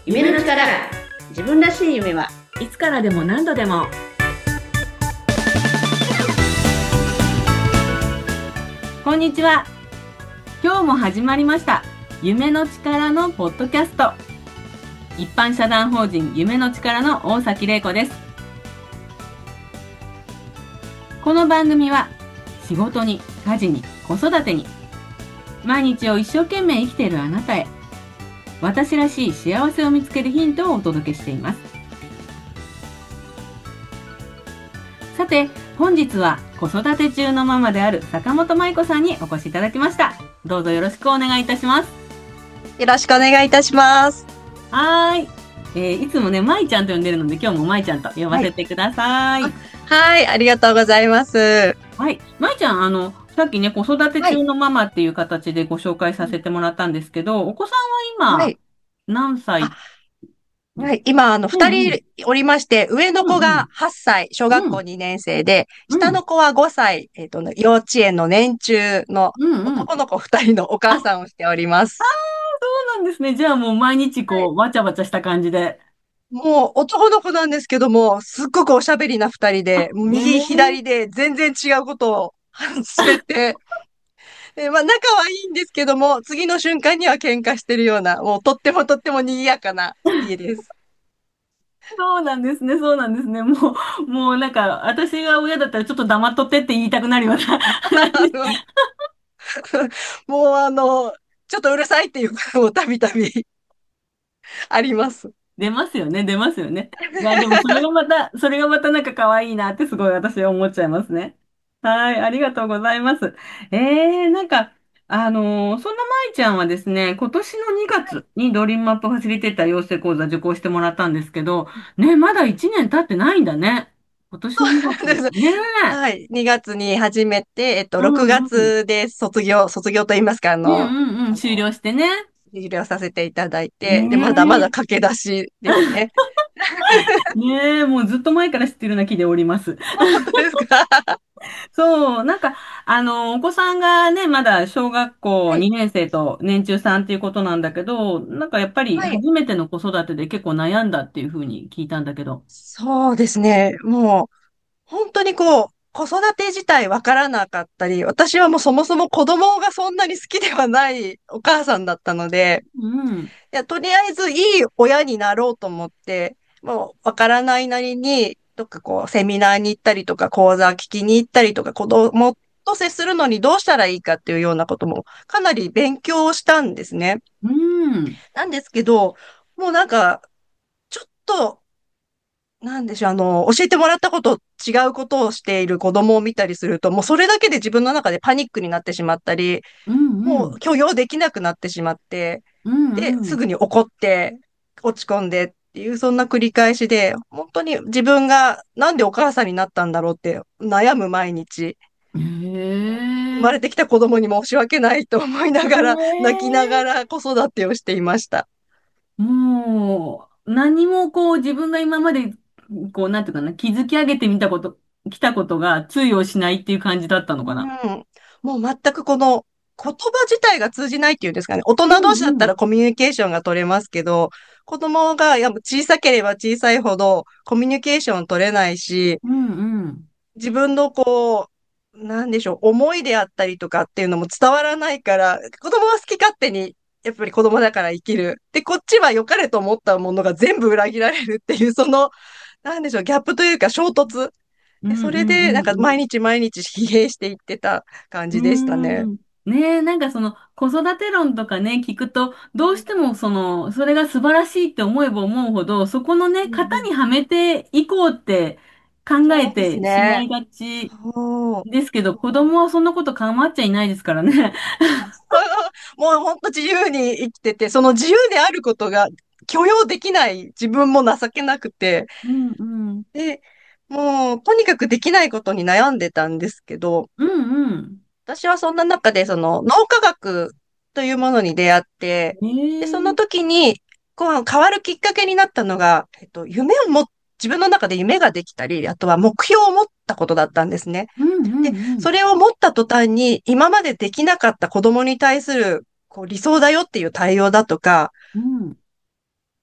夢の力。自分らしい夢はいつからでも何度でも。こんにちは。今日も始まりました夢の力のポッドキャスト。一般社団法人夢の力の大崎玲子です。この番組は仕事に、家事に、子育てに毎日を一生懸命生きているあなたへ、私らしい幸せを見つけるヒントをお届けしています。さて、本日は子育て中のママである坂本舞子さんにお越しいただきました。どうぞよろしくお願いいたします。 よろしくお願いいたします。 はい。いつもね、舞ちゃんと呼んでるので、今日も舞ちゃんと呼ばせてください。 はい、ありがとうございます。 はい。舞ちゃん、さっきね、子育て中のママっていう形でご紹介させてもらったんですけど、お子さんは今、 はい。 何歳ですはい。今、二うんうん。 人おりまして、上の子がうん 8歳、小学校うん。 2年生で、 うん。 下の子は5歳、幼稚園の年中のうんうん。 男の子2人のお母あ、 さんをしております。 そうなんですね。じゃあもう毎日はい。 わちゃわちゃした感じで。 もう男の子なんですけども、すっごくおしゃべりな2人で、右ね左で全然違うことを話してて、まあ仲はいいんですけども、次の瞬間には喧嘩してるような、もうとってもとっても賑やかな家です。 そうなんですね。そうなんですね。もうなんか、私が親だったらちょっと黙っとってって言いたくなるような話。 もうちょっとうるさいっていうこともたびたびあります。 出ますよね。出ますよね。いや、でもそれがまたなんか可愛いなってすごい私は思っちゃいますね。はい、ありがとうございます。なんか、そんな舞ちゃんはですね、今年の2月にドリームマップファシリテーター養成講座受講してもらったんですけど、ね、まだ1年経ってないんだね。今年の2月です。 ですね。 はい。2月に始めて、 う 6 んうん。 月で卒業と言いますか、 うんうんうん。終了してね。 終了させていただいて、で、まだまだね駆け出しですね。 え。ねえ、もうずっと前から知ってるような気でおります。 本当ですか？ そう、なんか、お子さんがね、まだ小学校はい。 2年生と年中さんっていうことなんだけど、なんかやっぱりはい。 初めての子育てで結構悩んだっていうふうに聞いたんだけど。 そうですね。もう、本当に子育て自体わからなかったり、私はもうそもそも子供がそんなに好きではないお母さんだったので、 うん。 いや、とりあえずいい親になろうと思って、もうわからないなりに、どっかセミナーに行ったりとか、講座聞きに行ったりとか、子供と接するのにどうしたらいいかっていうようなこともかなり勉強したんですね。 うん。 なんですけど、もうなんか、ちょっと、なんでしょう、教えてもらったこと違うことをしている子供を見たりすると、もうそれだけで自分の中でパニックになってしまったり、 うんうん。 もう許容できなくなってしまって、 うんで、 うん。 すぐに怒って、落ち込んでっていう、そんな繰り返しで、本当に自分がなんでお母さんになったんだろうって悩む毎日、 へ生まれえ。 てきた子供に申し訳ないと思いながら、泣きながええ。 ら子育てをしていました。 もう、何も自分が今まで、なんていうかな、築き上げてみたこと、来たことが通用しないっていう感じだったのかな。 うん。もう全くこの言葉自体が通じないっていうんですかね。大う人同士だったんうん。 らコミュニケーションが取れますけど、子供がやっぱ小さければ小さいほどコミュニケーション取れないし、 うんうん。 自分のなんでしょう、思いであったりとかっていうのも伝わらないから、子供は好き勝手に、やっぱり子供だから生きる。で、こっちは良かれと思ったものが全部裏切られるっていう、なんでしょう、ギャップというか衝突。 うで、 んうんそれで、なんかうん毎日毎日疲弊していってた感うじでしたね。 ん。ねえ、なんかその子育て論とかね、聞くと、どうしてもそれが素晴らしいって思えば思うほど、そこのね、 うんうん。 型にはめていこうって考えそうですね。 てしまいがちそう。 ですけど、子供はそんなこと構っちゃいないですからね。 もう本当自由に生きてて、その自由であることが許容できない自分も情けなくて、 うんうん。 で、もう、とにかくできないことに悩んでたんですけど、 うんうん。 私はそんな中で、脳科学というものに出会って、で、そのええ。 時に、変わるきっかけになったのが、自分の中で夢ができたり、あとは目標を持ったことだったんですね。 うんうで、 んうん。 それを持った途端に、今までできなかった子供に対する、理想だよっていう対応だとか、 うん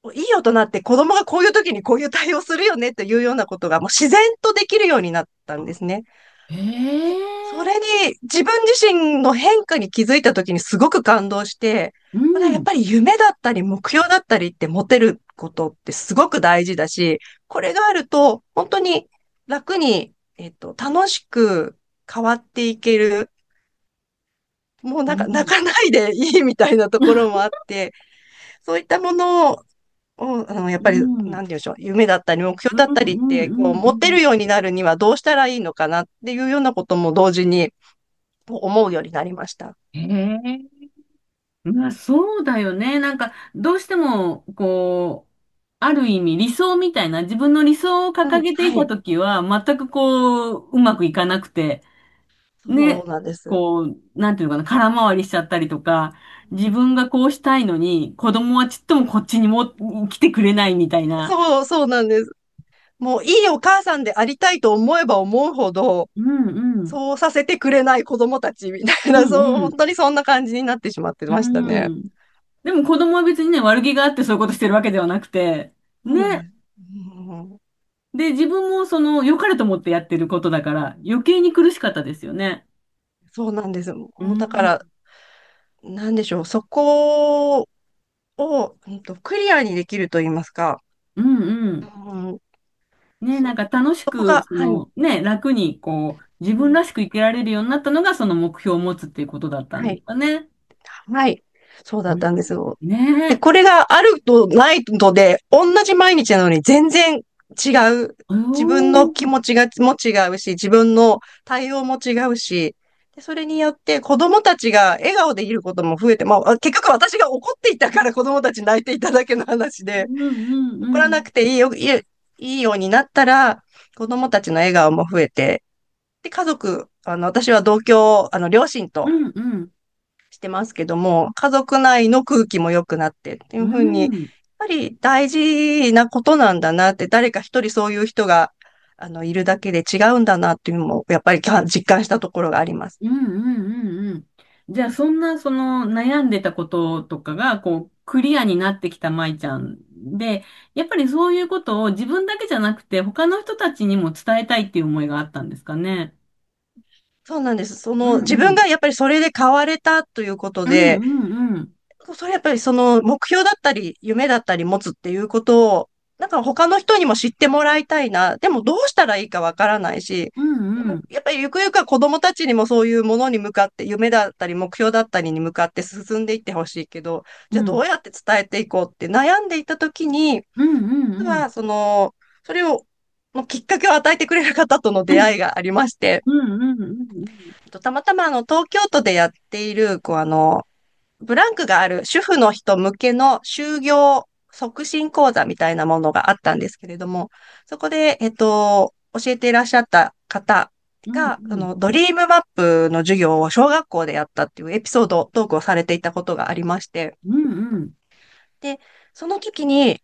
いい大人って子供がこういう時にこういう対応するよねっていうようなことがもう自然とできるようになったんですね。 へで、それえ。 に自分自身の変化に気づいた時にすごく感動して、 うこれはやっん。 ぱり夢だったり目標だったりって持てることってすごく大事だし、これがあると本当に楽に、楽しく変わっていける。もうなんか泣うん。 かないでいいみたいなところもあって、そういったものを、やっうぱり、 ん。 なんて言うんでしょう、夢だったり目標うん。 だったりっうん。 て、こう、 うん。 持てるようになるにはどうしたらいいのかなっていうようなことも同時に思うようになりました。 へえ。まあ、そうだよね。なんか、どうしても、こう、ある意味理想みたいな、自分の理想をうん、 掲げていたはい。 ときは、全くこう、うまくいかなくて、 そうね、 なんです。 こう、なんていうのかな、空回りしちゃったりとか、自分がこうしたいのに、子供はちっともこっちにも来てくれないみたいな。 そうなんです。もういいお母さんでありたいと思えば思うほど、 うんうん。 そうさせてくれない子供たちみたいな、 うんそう、 うん。 本当にそんな感じになってしまってましたね。 うん。でも子供は別にね、悪気があってそういうことしてるわけではなくて、ね。 そうなんです。うん、 で、自分もその、良かれと思ってやってることだから、余計に苦しかったですよね。 そうなんです。もううだから、 ん。 なんでしょう、そこを、クリアにできると言いますか、 うんうん。 うん、 ね、なんか楽しく、 そこが、はい、 楽に、こう、自うん、 分らしく生きられるようになったのが、その目標を持つっていうことだったんですはい、 かね。 はい、そうだうん。 ったんですよ。で、 ねこれがあるとないとで、同じ毎日なのに全然違う。 え。 自分の気おー。 持ちがも違うし、自分の対応も違うし、でそれによって子供たちが笑顔でいることも増えて、まあ、結局私が怒っていたから子供たち泣いていただけの話で、 うんうん怒らなうん。 くていいようになったら、子供たちの笑顔も増えて、で、家族、私は同居、両親とうんうん。 してますけども、家族内の空気も良くなってっていううふうに、やっん。 ぱり大事なことなんだなって、誰か一人そういう人が、いるだけで違うんだなっていうのも、やっぱり実感したところがあります。 うんうんうんうん。じゃあ、そんな、その、悩んでたこととかが、こう、クリアになってきた舞ちゃんで、やっぱりそういうことを自分だけじゃなくて、他の人たちにも伝えたいっていう思いがあったんですかね。 そうなんです。 うん自うん。 分がやっぱりそれで変われたということうんで、 うんうん。 それやっぱりその目標だったり、夢だったり持つっていうことを、なんか他の人にも知ってもらいたいな。でもどうしたらいいかわからないし、 うんうん。 でもやっぱりゆくゆくは子供たちにもそういうものに向かって、夢だったり目標だったりに向かって進んでいってほしいけど、じゃあどうんうやって伝えていこうって悩んでいたときに、 うんうんうん。 実はそれを、のきっかけを与えてくれる方との出会いがありまして、 うんうんうんたまたま東京都でやっている、ブランクがある主婦の人向けの就業促進講座みたいなものがあったんですけれども、そこで、教えていらっしゃった方うんが、 うんドリームマップの授業を小学校でやったっていうエピソードトークをされていたことがありまして、 うんうんで、その時に、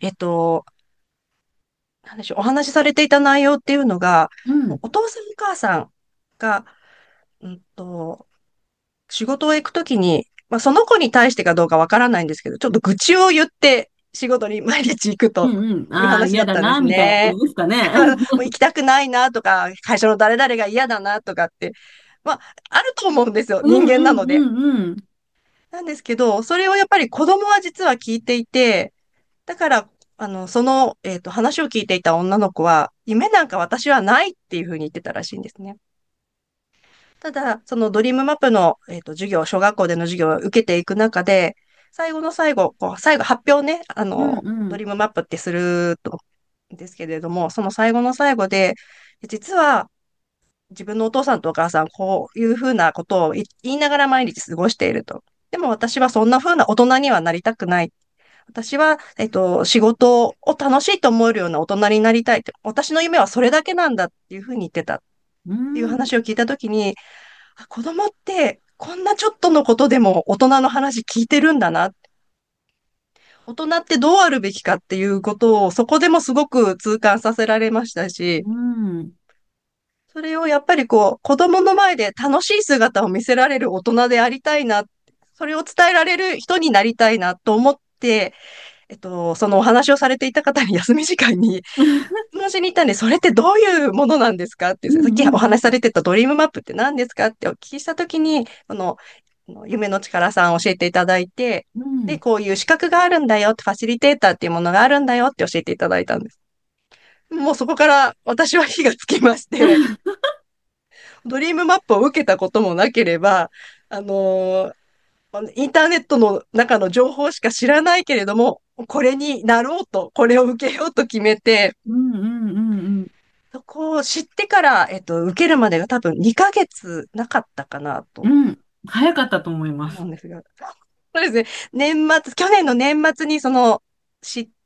なんでしょう、お話しされていた内容っていうのが、 うんお父さんお母さんが、仕事へ行くときに、まあ、その子に対してかどうかわからないんですけど、ちょっと愚痴を言って仕事に毎日行くとうんうん。 いうああ、 話だったんです嫌だな、みたいな感ね。 じですかね。 もう行きたくないなとか、会社の誰々が嫌だなとかって、まあ、あると思うんですよ。 うん人間うんなので。 うんうん。 なんですけど、それをやっぱり子供は実は聞いていて、だから、話を聞いていた女の子は、夢なんか私はないっていうふうに言ってたらしいんですね。ただ、そのドリームマップの、授業、小学校での授業を受けていく中で、最後の最後、最後発表ね、 うんうん。 ドリームマップってすると、ですけれども、その最後の最後で、実は自分のお父さんとお母さん、こういうふうなことを言いながら毎日過ごしていると。でも私はそんなふうな大人にはなりたくない。私は、仕事を楽しいと思えるような大人になりたいって。私の夢はそれだけなんだっていうふうに言ってたっていううん話を聞いたときに、あ、子供ってこんなちょっとのことでも大人の話聞いてるんだな。大人ってどうあるべきかっていうことをそこでもすごく痛感させられましたし、 うん。 それをやっぱり子供の前で楽しい姿を見せられる大人でありたいな、それを伝えられる人になりたいなと思って、 そのお話をされていた方に休み時間に質問しに行ったんで、それってどういうものなんですかって、さっきお話しされてたドリームマップって何ですかってお聞きしたときに、夢の力さん教えていただいて、で、 うん。 こういう資格があるんだよって、ファシリテーターっていうものがあるんだよって教えていただいたんです。もうそこから私は火がつきまして、ドリームマップを受けたこともなければ、あのーインターネットの中の情報しか知らないけれども、これになろうと、これを受けようと決めて、 うんうんうんうん。 そこを知ってから、受けるまでが多分2ヶ月なかったかなとうん。早かったと思います。 思うんですが。そうですね。去年の年末に知って、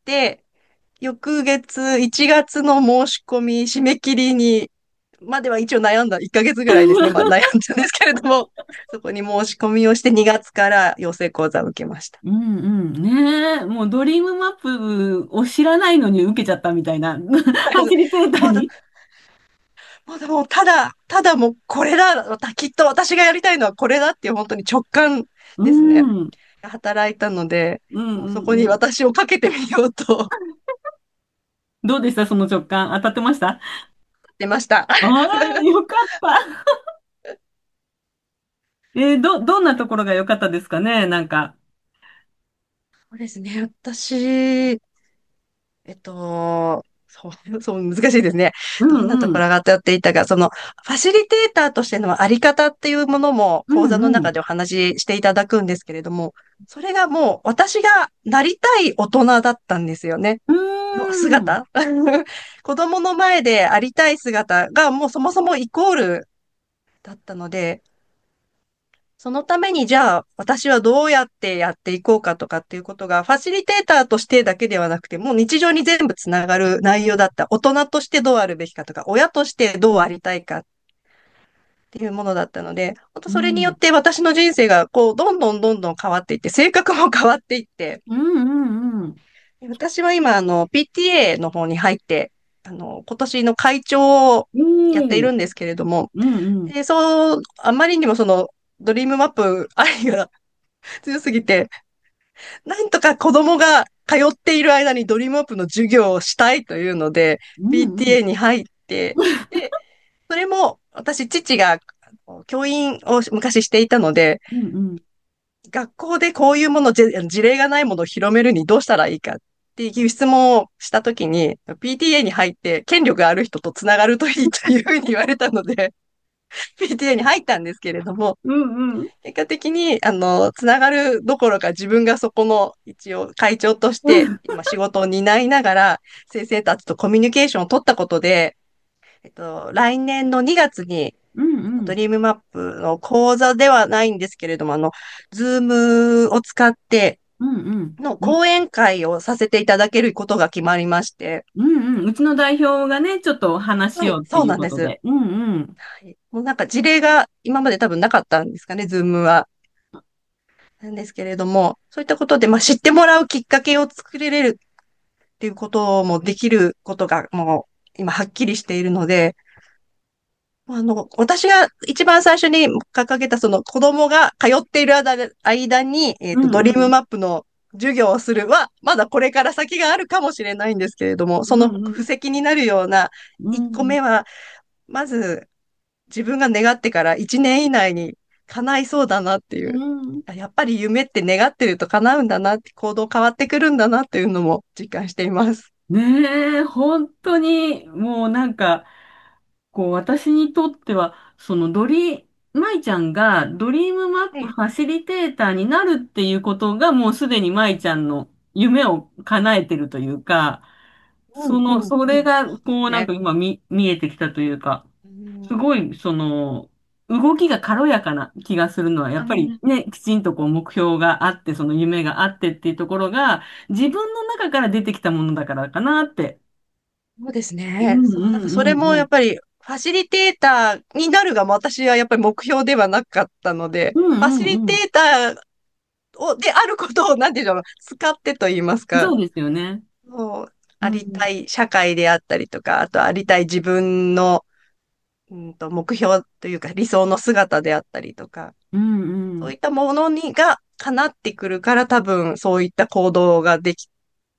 翌月、1月の申し込み、締め切りに、までは一応悩んだ、1ヶ月ぐらいですね。まあ悩んだんですけれども、そこに申し込みをして2月から養成講座を受けました。 うんうん。ねえ、もうドリームマップを知らないのに受けちゃったみたいな。ファシリテーターもう、 に。 もうでも、ただもうこれだ、きっと私がやりたいのはこれだっていう本当に直感うですね。 ん。 働いたので、 うんもうそこにうんうん。 私をかけてみようとどうでしたその直感。当たってました？ 出ました。 ああー、よかった。どんなところが良かったですかねなんか。 そうですね。私、そう、難しいですね。 うどんなとこんうん。 ろが当たっていたか、ファシリテーターとしてのあり方っていうものもう講座のんうん。 中でお話ししていただくんですけれども、それがもう私がなりたい大人だったんですよね。 うのーん。 姿子供の前でありたい姿がもうそもそもイコールだったので、そのためにじゃあ私はどうやってやっていこうかとかっていうことがファシリテーターとしてだけではなくてもう日常に全部つながる内容だった。大人としてどうあるべきかとか親としてどうありたいかっていうものだったので、本当それによっうん。 て私の人生がこうどんどん変わっていって性格も変わっていって、 うんうんうん。 私は今PTA の方に入って今年の会長をおやっているー。 んですけれども、 うんうん。 で、あまりにもドリームマップ愛が強すぎて、なんとか子供が通っている間にドリームアップの授業をしたいというので、 うんうん。 PTA に入って、で、それも私、父が教員を昔していたので、 うんうん。 学校でこういうもの、事例がないものを広めるにどうしたらいいかっていう質問をしたときに、PTA に入って権力がある人とつながるといいというふうに言われたので、PTA に入ったんですけれども、 うんうん。 結果的に、つながるどころか自分がそこの一応会長として今仕事を担いながら先生たちとコミュニケーションを取ったことで、来年の2月にうんうん。 ドリームマップの講座ではないんですけれども、ズームを使ってうんうん。 の講演会をさせていただけることが決まりまして、 うんうん。うちの代表がね、ちょっと話しはい、 ようってそうなんです。 いうことで。うんうん。 はい、もうなんか事例が今まで多分なかったんですかね、ズームは。なんですけれども、そういったことで、まあ、知ってもらうきっかけを作れるっていうこともできることがもう今はっきりしているので、私が一番最初に掲げたその子供が通っている間に、ドリームうんうん。 マップの授業をするは、まだこれから先があるかもしれないんですけれども、そのうんうん。 布石になるような一個うん。 目は、まず自分が願ってから1年以内に叶いそうだなっていうう。 ん。 やっぱり夢って願ってると叶うんだなって、行動変わってくるんだなっていうのも実感しています。 ねえ、本当に、もうなんか、こう、私にとっては、舞ちゃんがドリームマップはい。 ファシリテーターになるっていうことが、もうすでに舞ちゃんの夢を叶えてるというか、 うんうんうん。 それが、 そうでこう、なんすね。 か今見えてきたというか、 うん。 すごい、動きが軽やかな気がするのは、やっぱりうん、 ね、きちんとこう目標があって、その夢があってっていうところが、自分の中から出てきたものだからかなって。 そうですね。 うんそう、なんかうんそれもうんうん。 やっぱり、ファシリテーターになるが私はやっぱり目標ではなかったので、 うんファシリテうんうん。 ーターであることを、なんていうの、使ってと言いますか、 そうですよね。 もう、ありたうんい社会であったりとか、あとありたい自分の、目標というか理想の姿であったりとか、 うんうん。 そういったものが叶ってくるから多分そういった行動ができ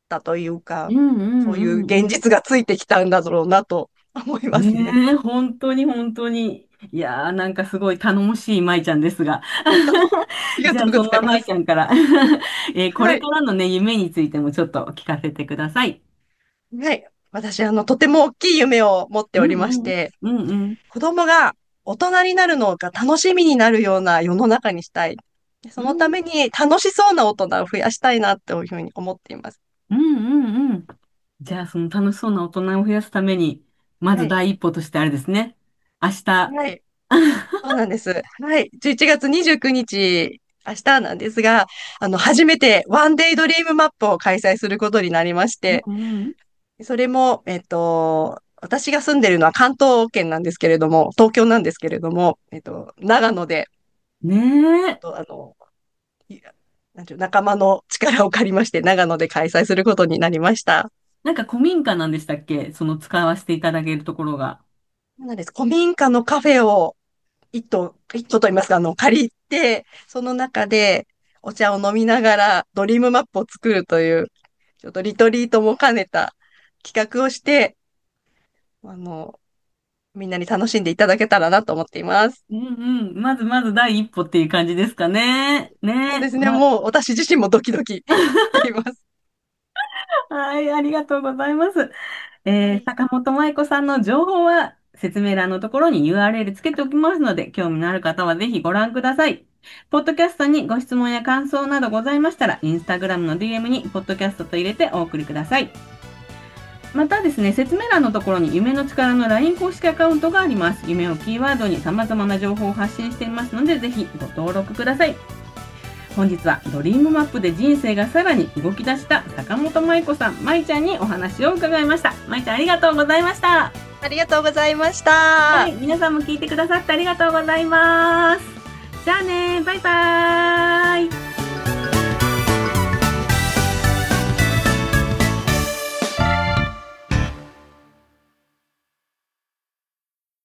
たというか、 うんうんそういううん現実がついてきたんだろうなと思いうん。 ますね。 ねえ、本当に本当に。いやー、なんかすごい頼もしい舞ちゃんですが。 ありがじゃあ、 とうごそんなざいます。 舞ちゃんからこはい。 れからのね、夢についてもちょっと聞かせてください。 はい。私、とても大きい夢を持ってうおりましんうん。 て、 うんうん。 子供が大人になるのが楽しみになるような世の中にしたい。そのたうんめに楽しそうな大人を増やしたいなというふうに思っています。 うんうんうん。じゃあ、その楽しそうな大人を増やすために、まずはい。 第一歩としてあれですね。明日。 はい。そうなんです。はい。11月29日、明日なんですが、初めてワンデイドリームマップを開催することになりましうんて、 うんそれも、私が住んでるのは関東圏なんですけれども、東京なんですけれども、長野で、 ねえ。 といなんていう仲間の力を借りまして、長野で開催することになりました。 なんか古民家なんでしたっけ、その使わせていただけるところが。 そうなんです。古民家のカフェを一棟と言いますか、借りて、その中でお茶を飲みながらドリームマップを作るという、ちょっとリトリートも兼ねた企画をして、あの、みんなに楽しんでいただけたらなと思っています。 うんうん。まずまず第一歩っていう感じですかね。ね。 そうですね。もう私自身もドキドキしています。 はい、ありがとうございます。 はい。 坂本舞子さんの情報は説明欄のところに URL つけておきますので、興味のある方はぜひご覧ください。ポッドキャストにご質問や感想などございましたら、インスタグラムの DM にポッドキャストと入れてお送りください。またですね、説明欄のところに夢の力の LINE 公式アカウントがあります。夢をキーワードに様々な情報を発信していますので、ぜひご登録ください。本日はドリームマップで人生がさらに動き出した坂本舞子さん、舞ちゃんにお話を伺いました。舞ちゃんありがとうございました。 ありがとうございましはい、 た。 皆さんも聞いてくださってありがとうございます。じゃあね、バイバーイ。